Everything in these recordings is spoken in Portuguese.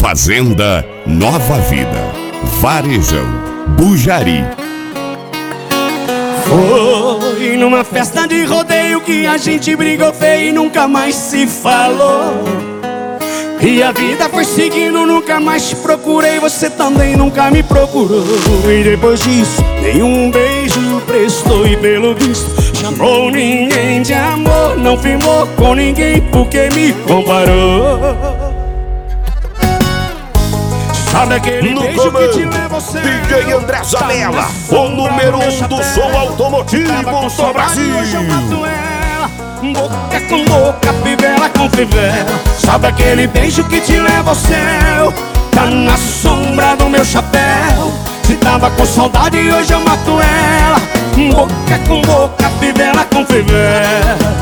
Fazenda Nova Vida, Varejão, Bujari. Foi numa festa de rodeio que a gente brigou feio e nunca mais se falou. E a vida foi seguindo, nunca mais te procurei, você também nunca me procurou. E depois disso, nenhum beijo prestou e pelo visto chamou ninguém de amor. Não firmou com ninguém porque me comparou. Sabe aquele No beijo comando, que te leva ao céu? DJ André Zanella, o número 1 do som automotivo do Brasil. Hoje eu mato ela, boca com boca, fivela com fivela. Sabe aquele beijo que te leva ao céu? Tá na sombra do meu chapéu. Se tava com saudade, hoje eu mato ela, boca com boca, fivela com fivela.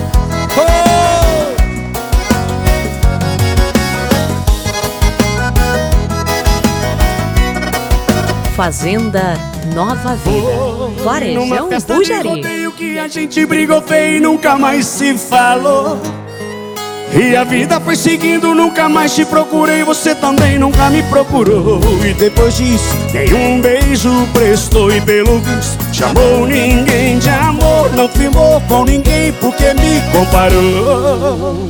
Fazenda Nova Vida, Varejão, Bujari. Que a gente brigou feio e nunca mais se falou. E a vida foi seguindo, nunca mais te procurei, você também nunca me procurou. E depois disso, nenhum beijo prestou e pelo visto chamou ninguém de amor. Não firmou com ninguém porque me comparou.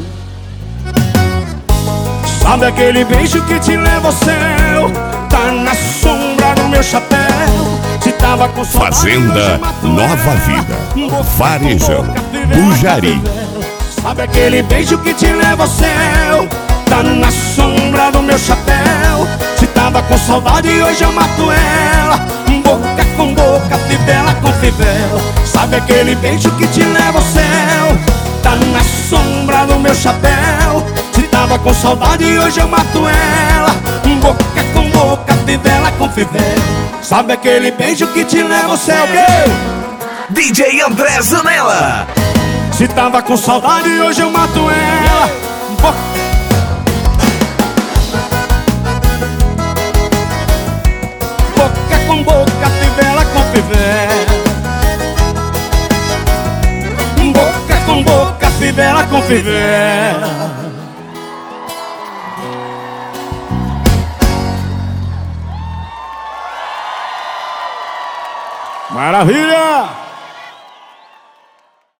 Sabe aquele beijo que te leva ao céu? Tá na sombra do meu chapéu. Se tava com saudade, Fazenda Nova Vida, Varejão, Bujari. Sabe aquele beijo que te leva ao céu? Tá na sombra do meu chapéu. Se tava com saudade, hoje eu mato ela, boca com boca, fivela com fivela. Sabe aquele beijo que te leva ao céu? Tá na sombra do meu chapéu. Se tava com saudade, hoje eu mato ela, boca com boca, fivela com fivela. Sabe aquele beijo que te leva ao céu? DJ André Zanella. Se tava com saudade, hoje eu mato ela, boca com boca, fivela com fivela. Boca com boca, fivela com fivela. Maravilha!